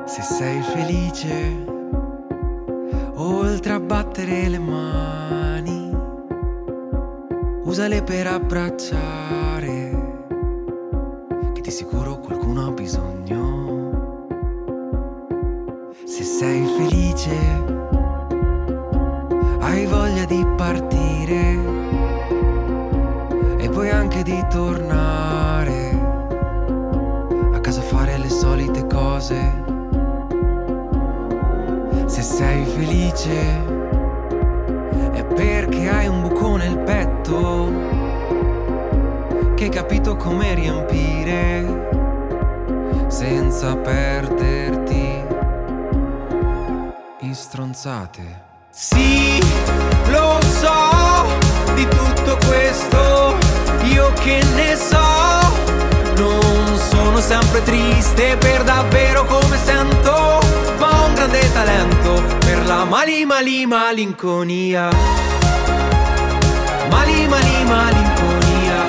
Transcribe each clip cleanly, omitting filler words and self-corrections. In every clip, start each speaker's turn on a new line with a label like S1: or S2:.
S1: Se sei felice, oltre a battere le mani, usale per abbracciare, che di sicuro qualcuno ha bisogno. Se sei felice, hai voglia di partire e poi anche di tornare a casa a fare le solite cose. Se sei felice è perché hai un buco nel petto che hai capito come riempire senza perderti in stronzate. Sì, lo so di tutto questo, io che ne so. Non sono sempre triste per davvero come sento, ma ho un grande talento per la malinconia. Malinconia.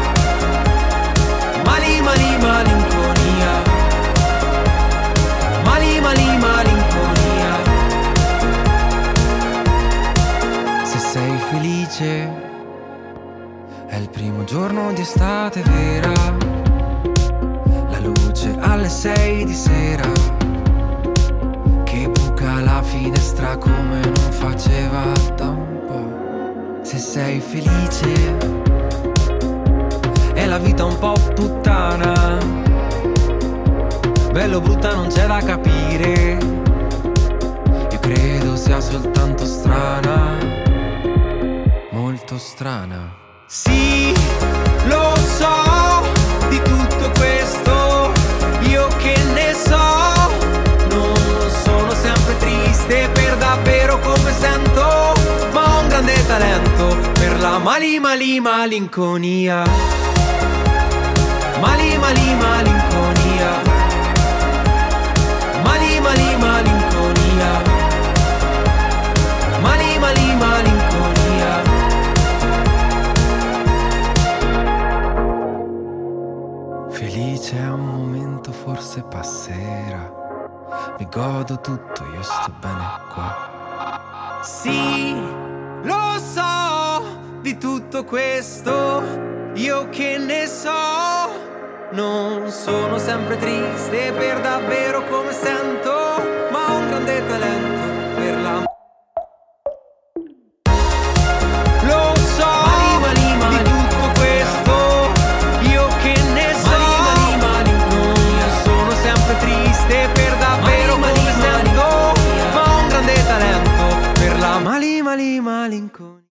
S1: Malinconia. Malinconia. Se sei felice è il primo giorno di estate vera, la luce alle 6 di sera che buca la finestra come non faceva da un po'. Se sei felice è la vita un po' puttana, bello brutta non c'è da capire, io credo sia soltanto strana, molto strana. Sì, lo so di tutto questo, io che ne so. Non sono sempre triste per davvero come sento, ma ho un grande talento per la malinconia. Malinconia. Malinconia. Malinconia. Felice è un momento, forse passerà, mi godo tutto, io sto bene qua. Sì, lo so di tutto questo, io che ne so. Non sono sempre triste per davvero come sento, ma ho un grande talento per la lo so di tutto questo, io che ne so. Non sono sempre triste per davvero come sento, ma ho un grande talento per la malinconia.